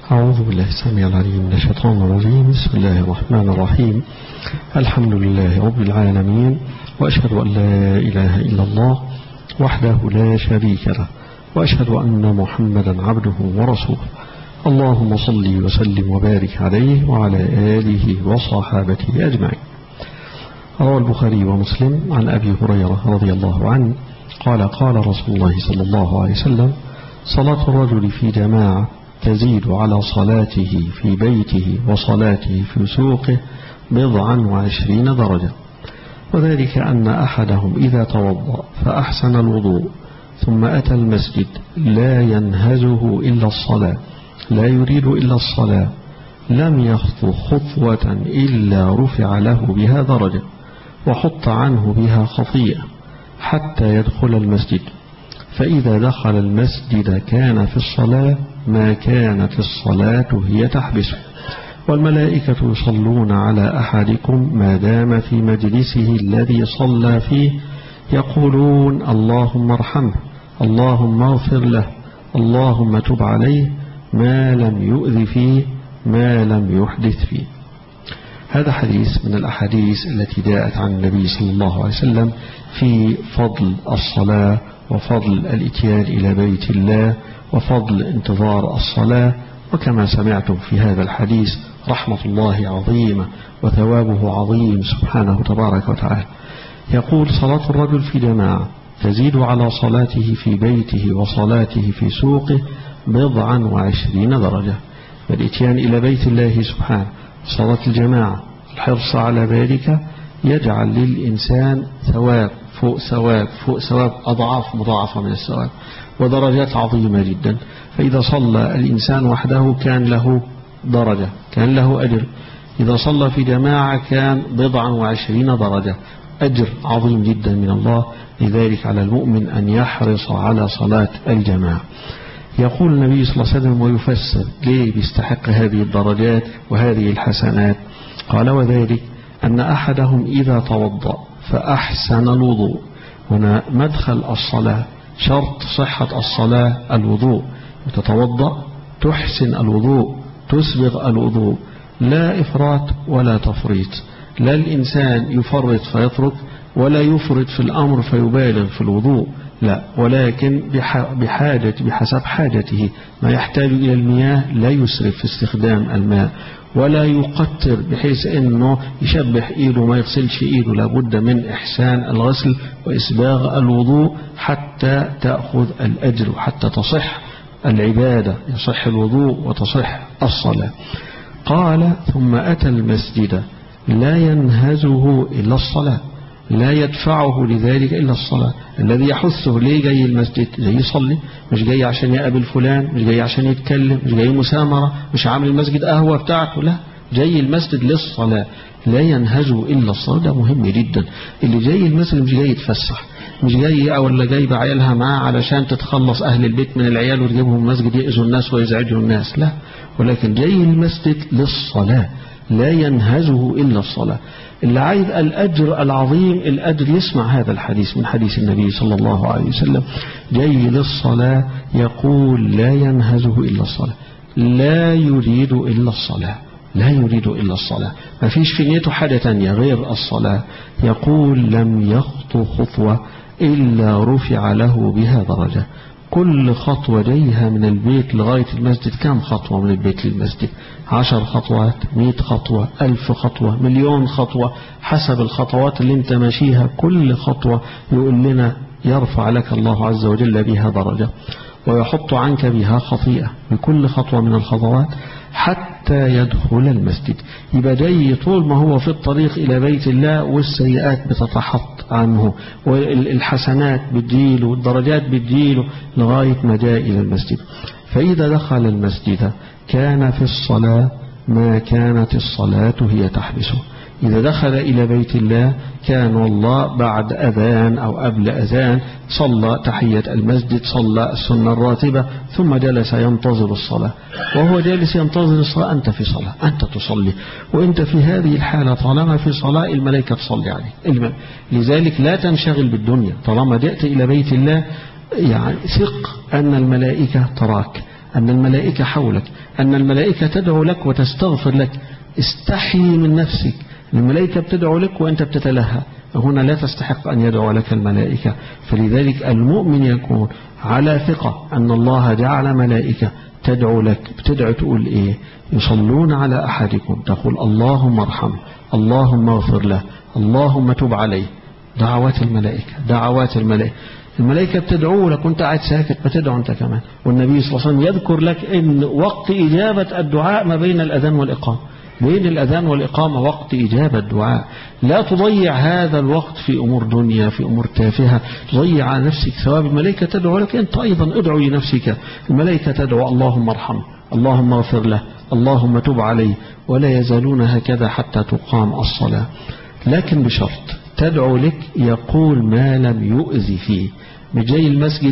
أعوذ بالله السميع العليم من الشيطان الرجيم. بسم الله الرحمن الرحيم. الحمد لله رب العالمين، وأشهد أن لا إله إلا الله وحده لا شريك له، وأشهد أن محمدا عبده ورسوله. اللهم صل وسلم وبارك عليه وعلى آله وصحابته أجمعين. روى البخاري ومسلم عن أبي هريرة رضي الله عنه قال قال رسول الله صلى الله عليه وسلم: صلاة الرجل في جماعة تزيد على صلاته في بيته وصلاته في سوقه 20 درجة، وذلك أن أحدهم إذا توضأ فأحسن الوضوء ثم أتى المسجد لا ينهزه إلا الصلاة، لا يريد إلا الصلاة، لم يخطو خطوة إلا رفع له بها درجة وحط عنه بها خطيئة حتى يدخل المسجد، فإذا دخل المسجد كان في الصلاة ما كانت الصلاة هي تحبسه، والملائكة يصلون على أحدكم ما دام في مجلسه الذي صلى فيه، يقولون: اللهم ارحمه، اللهم اغفر له، اللهم تب عليه، ما لم يؤذ فيه، ما لم يحدث فيه. هذا حديث من الأحاديث التي جاءت عن النبي صلى الله عليه وسلم في فضل الصلاة وفضل الاتيان إلى بيت الله وفضل انتظار الصلاة. وكما سمعتم في هذا الحديث رحمة الله عظيمة وثوابه عظيم سبحانه تبارك وتعالى. يقول: صلاة الرجل في جماعة تزيد على صلاته في بيته وصلاته في سوقه 20 درجة. والاتيان إلى بيت الله سبحانه، صلاة الجماعة، الحرص على ذلك يجعل للإنسان ثواب فوق ثواب فوق ثواب، أضعاف مضاعفة من الثواب ودرجات عظيمة جدا. فإذا صلى الإنسان وحده كان له درجة، كان له أجر. إذا صلى في جماعة كان 20 درجة، أجر عظيم جدا من الله. لذلك على المؤمن أن يحرص على صلاة الجماعة. يقول النبي صلى الله عليه وسلم ويفسر ليه بيستحق هذه الدرجات وهذه الحسنات، قال: وذلك أن أحدهم إذا توضأ فأحسن الوضوء. هنا مدخل الصلاة، شرط صحة الصلاة الوضوء، تتوضأ تحسن الوضوء، تسبغ الوضوء، لا إفراط ولا تفريط، لا الإنسان يفرط فيترك ولا يفرط في الأمر فيبالغ في الوضوء، لا، ولكن بحسب حاجته، ما يحتاج إلى المياه لا يسرف في استخدام الماء، ولا يقتر بحيث أنه يشبح إيده ما يغسلش إيده، لابد من إحسان الغسل وإسباغ الوضوء حتى تأخذ الأجر وحتى تصح العبادة، يصح الوضوء وتصح الصلاة. قال: ثم أتى المسجد لا ينهزه إلا الصلاة، لا يدفعه لذلك إلا الصلاة. الذي يحثه ليه جاي المسجد؟ جاي يصلي، مش جاي عشان يقابل فلان، مش جاي عشان يتكلم، مش جاي مسامرة، مش عامل المسجد قهوة بتاعته، لا، جاي المسجد للصلاة. لا ينهزه إلا الصلاة، ده مهم جدا. اللي جاي المسجد مش جاي يتفسح، مش جاي أو اللي جاي بعيالها معاه علشان تتخلص أهل البيت من العيال وتجيبهم المسجد يأذوا الناس ويزعجوا الناس، لا، ولكن جاي المسجد للصلاة. لا ينهزه إلا الصلاة. اللي عايز الأجر العظيم، الأجر يسمع هذا الحديث من حديث النبي صلى الله عليه وسلم، جاي للصلاة يقول: لا ينهزه إلا الصلاة، لا يريد إلا الصلاة، لا يريد إلا الصلاة، ما فيش في نيته حاجة تانية غير الصلاة. يقول: لم يخطو خطوة إلا رفع له بها درجة. كل خطوة جايها من البيت لغاية المسجد، كم خطوة من البيت للمسجد؟ 10 خطوات، 100 خطوة، 1000 خطوة، 1,000,000 خطوة، حسب الخطوات اللي انت ماشيها. كل خطوة يقول لنا يرفع لك الله عز وجل بها درجة ويحط عنك بها خطيئة بكل خطوة من الخطوات حتى يدخل المسجد. يبقى جاي طول ما هو في الطريق إلى بيت الله والسيئات بتتحط عنه والحسنات بتجيله والدرجات بتجيله لغاية ما جاء إلى المسجد. فإذا دخل المسجد كان في الصلاة ما كانت الصلاة هي تحبسه. إذا دخل إلى بيت الله كان والله بعد أذان أو قبل أذان صلى تحية المسجد، صلى السنة الراتبة، ثم جلس ينتظر الصلاة. وهو جالس ينتظر الصلاة أنت في صلاة، أنت تصلي، وأنت في هذه الحالة طالما في صلاة الملائكة تصلي عليك. لذلك لا تنشغل بالدنيا، طالما جئت إلى بيت الله يعني ثق أن الملائكة تراك، أن الملائكة حولك، أن الملائكة تدعو لك وتستغفر لك. استحي من نفسك، الملائكة بتدعو لك وأنت بتتلهى، هنا لا تستحق أن يدعو لك الملائكة. فلذلك المؤمن يكون على ثقة أن الله جعل ملائكة تدعو لك. بتدعو تقول إيه؟ يصلون على أحدكم، تقول اللهم ارحمه، اللهم اغفر له، اللهم تب عليه. دعوات الملائكة، دعوات الملائكة. الملائكة بتدعو لك وانت قاعد ساكت، بتدعو انت كمان. والنبي صلى الله عليه وسلم يذكر لك ان وقت إجابة الدعاء ما بين الأذان والإقامة، بين الأذان والإقامة وقت إجابة الدعاء. لا تضيع هذا الوقت في أمور دنيا، في أمور تافهة، تضيع على نفسك ثواب. الملائكة تدعو لك، أنت أيضا ادعو لنفسك. الملائكة تدعو اللهم ارحمه، اللهم اغفر له، اللهم تب عليه، ولا يزالون هكذا حتى تقام الصلاة. لكن بشرط تدعو لك يقول ما لم يؤذي فيه. مش جاي المسجد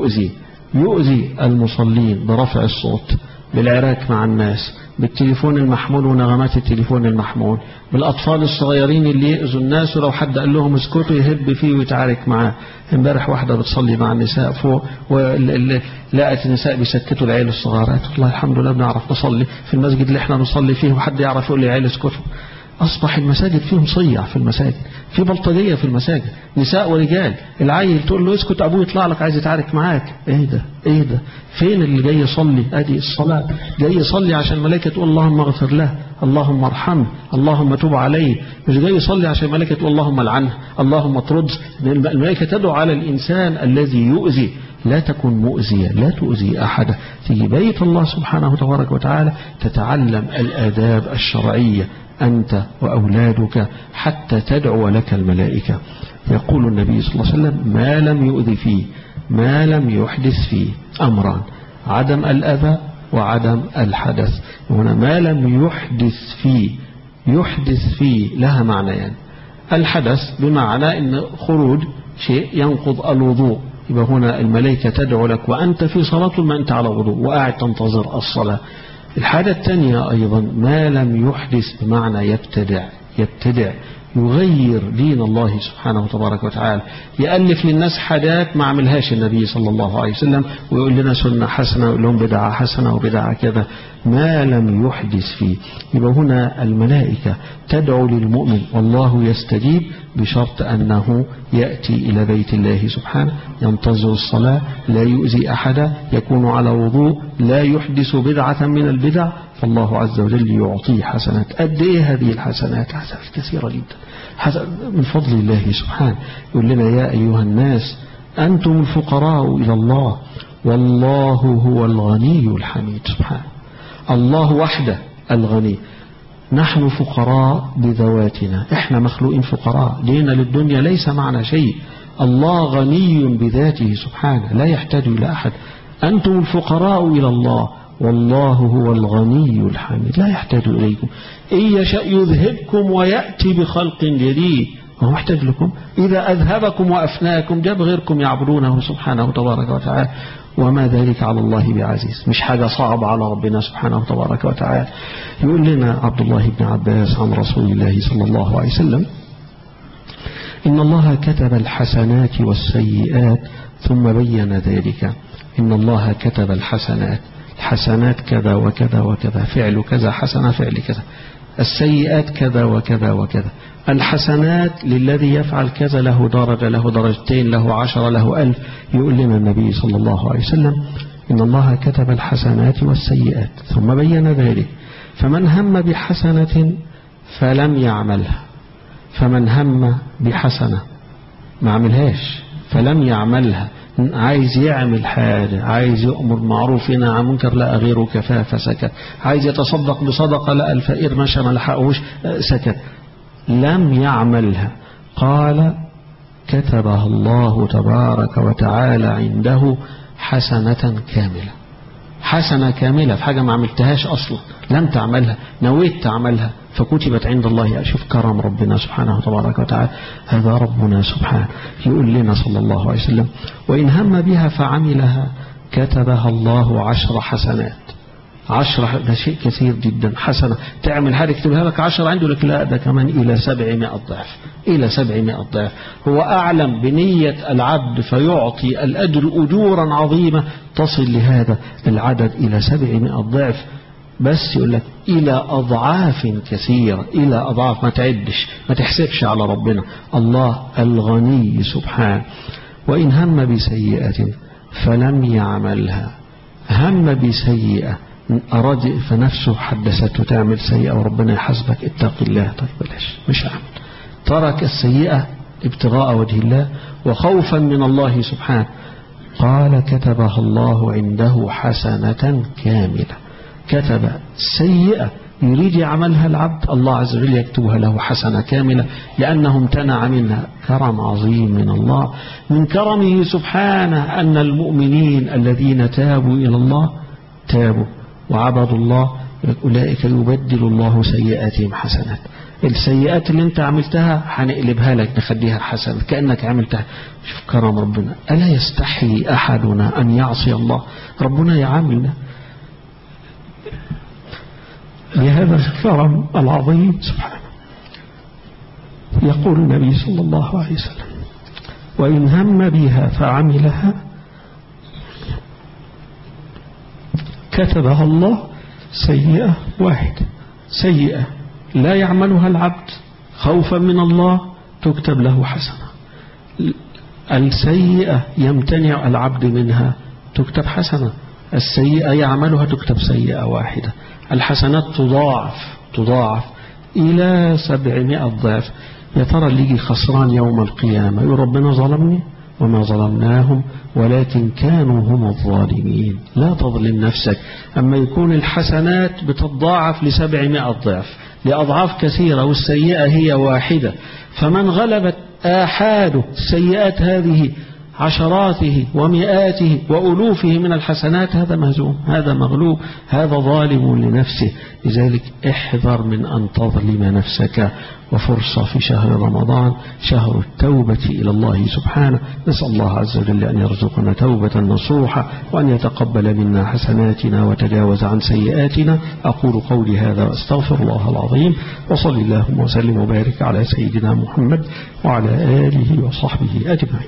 يؤذي المصلين برفع الصوت، بالعراك مع الناس، بالتليفون المحمول ونغمات التليفون المحمول، بالأطفال الصغيرين اللي يؤذوا الناس، ولو حد قال لهم اسكتوا يهب فيه ويتعارك معاه. امبارح واحدة بتصلي مع النساء فوق ولقت النساء بيسكتوا العيال الصغار، والله الحمد لله بنعرف نصلي في المسجد اللي احنا نصلي فيه، وحد يعرف يقول لي عيال اسكتوا. أصبح المساجد فيهم صيع، في المساجد في بلطجية، في المساجد نساء ورجال. العيل تقول له اسكت أبوه يطلع لك عايز يتعارك معاك. ايه ده فين اللي جاي يصلي؟ ادي الصلاة، جاي يصلي عشان الملائكة تقول اللهم اغفر له، اللهم ارحمه، اللهم تب عليه. مش جاي يصلي عشان الملائكة تقول اللهم لعنه، اللهم اطرد. الملائكة تدعو على الإنسان الذي يؤذي. لا تكن مؤذية، لا تؤذي أحد. في بيت الله سبحانه وتبارك وتعالى تتعلم الآداب الشرعية أنت وأولادك حتى تدعو لك الملائكة. يقول النبي صلى الله عليه وسلم ما لم يؤذي فيه، ما لم يحدث فيه أمران: عدم الأذى وعدم الحدث. هنا ما لم يحدث فيه لها معنيان. الحدث بمعنى أن خروج شيء ينقض الوضوء، يبقى هنا الملائكة تدعو لك وأنت في صلاة ما أنت على وضوء وقاعد تنتظر الصلاة. الحاجة الثانية أيضا ما لم يحدث بمعنى يبتدع، يغير دين الله سبحانه وتبارك وتعالى، يألف للناس حاجات ما عملهاش النبي صلى الله عليه وسلم، ويقول لنا سنة حسنة ويقول لهم بدعة حسنة وبدعة كذا. ما لم يحدث فيه. يبقى هنا الملائكة تدعو للمؤمن والله يستجيب، بشرط أنه يأتي إلى بيت الله سبحانه، ينتظر الصلاة، لا يؤذي أحدا، يكون على وضوء، لا يحدث بدعة من البدع، فالله عز وجل يعطيه حسنات. قد إيه هذه الحسنات؟ حسنات كثيرة جدا من فضل الله سبحانه. يقول لنا يا أيها الناس أنتم الفقراء إلى الله والله هو الغني الحميد. سبحانه الله وحده الغني. نحن فقراء بذواتنا، احنا مخلوقين فقراء، جينا للدنيا ليس معنا شيء. الله غني بذاته سبحانه لا يحتاج إلى أحد. أنتم الفقراء إلى الله والله هو الغني الحميد، لا يحتاج إليكم. إن يشاء يذهبكم ويأتي بخلق جديد، هو محتاج لكم. إذا أذهبكم وأفناكم جاب غيركم يعبدونه سبحانه تبارك وتعالى، وما ذلك على الله بعزيز. مش حاجة صعبة على ربنا سبحانه تبارك وتعالى. يقول لنا عبد الله بن عباس عن رسول الله صلى الله عليه وسلم إن الله كتب الحسنات والسيئات ثم بين ذلك. إن الله كتب الحسنات كذا وكذا وكذا، فعل كذا حسنة، فعل كذا. السيئات كذا وكذا وكذا. الحسنات للذي يفعل كذا له درجة، له درجتين، له 10، له 1000. يقول لنا النبي صلى الله عليه وسلم إن الله كتب الحسنات والسيئات ثم بين ذلك. فمن هم بحسنة فلم يعملها، فمن هم بحسنة ما عملهاش فلم يعملها، عايز يعمل حاجة، عايز يأمر معروف ينهى عن منكر لقى غيره كفاه فسكت، عايز يتصدق بصدقة لقى الفقير مشى ما لحقوش سكت، لم يعملها. قال كتبها الله تبارك وتعالى عنده حسنة كاملة. حسنة كاملة في حاجة ما عملتهاش أصلا، لم تعملها، نويت تعملها فكتبت عند الله. أشوف كرم ربنا سبحانه تبارك وتعالى. هذا ربنا سبحانه يقول لنا صلى الله عليه وسلم وإن هم بها فعملها كتبها الله 10 حسنات. 10 ده شيء كثير جدا. حسنة تعمل هذا يكتبها لك 10 عنده، لك لا ده كمان إلى 700 ضعف، إلى 700 ضعف. هو أعلم بنية العبد فيعطي الأجر أجورا عظيمة تصل لهذا العدد إلى 700 ضعف، بس يقول لك إلى أضعاف كثيرة، إلى أضعاف ما تعدش ما تحسبش على ربنا. الله الغني سبحانه. وإن هم بسيئة فلم يعملها، هم بسيئة أراد فنفسه حدثته تعمل سيئة وربنا يحاسبك، اتق الله، طيب بلاش مش عمل. ترك السيئة ابتغاء وجه الله وخوفا من الله سبحانه، قال كتبها الله عنده حسنة كاملة. كتب سيئة يريد يعملها العبد، الله عز وجل يكتبها له حسنة كاملة لأنه امتنع منها. كرم عظيم من الله، من كرمه سبحانه أن المؤمنين الذين تابوا إلى الله تابوا وعبدوا الله أولئك يبدل الله سيئاتهم حسنات. السيئات اللي انت عملتها هنقلبها لك نخليها حسنة كأنك عملتها. شوف كرم ربنا. ألا يستحي أحدنا أن يعصي الله؟ ربنا يعاملنا بهذا الكرم العظيم سبحانه. يقول النبي صلى الله عليه وسلم: وإن هم بها فعملها كتبها الله سيئة واحدة، سيئة لا يعملها العبد خوفا من الله تكتب له حسنة. السيئة يمتنع العبد منها تكتب حسنة، السيئة يعملها تكتب سيئة واحدة. الحسنات تضاعف إلى 700 ضعف. يا ترى اللي يجي خسران يوم القيامة يقول ربنا ظلمني؟ وما ظلمناهم ولكن كانوا هم الظالمين. لا تظلم نفسك. أما يكون الحسنات بتضاعف ل700 ضعف لأضعاف كثيرة والسيئة هي واحدة، فمن غلبت آحاده السيئات هذه عشراته ومئاته وألوفه من الحسنات، هذا مهزوم، هذا مغلوب، هذا ظالم لنفسه. لذلك احذر من أن تظلم نفسك. وفرصة في شهر رمضان، شهر التوبة إلى الله سبحانه. نسأل الله عز وجل أن يرزقنا توبة نصوحة وأن يتقبل منا حسناتنا وتجاوز عن سيئاتنا. أقول قولي هذا وأستغفر الله العظيم، وصلى اللهم وسلم وبارك على سيدنا محمد وعلى آله وصحبه أجمعين.